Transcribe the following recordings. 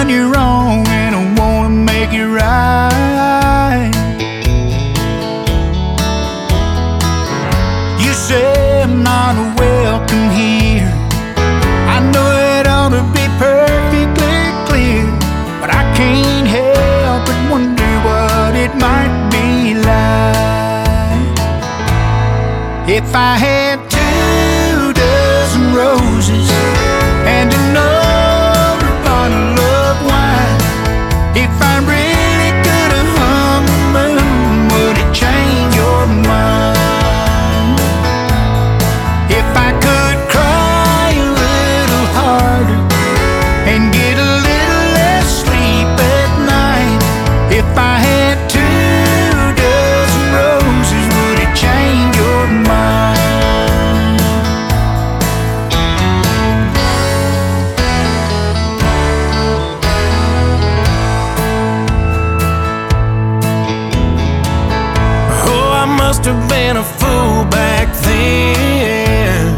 done you wrong and I wanna make it right. You say I'm not welcome here. I know it ought to be perfectly clear, but I can't help but wonder what it might be like if I had 2 dozen roses and another bottle of wine. If I really could have hung the moon, would it change your mind? If I could cry a little harder and get a little less sleep at night, if I had 2 dozen roses, would it change your mind? Oh, I must have been a fool back then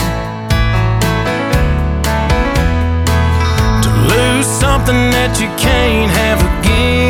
to lose something that you can't have again.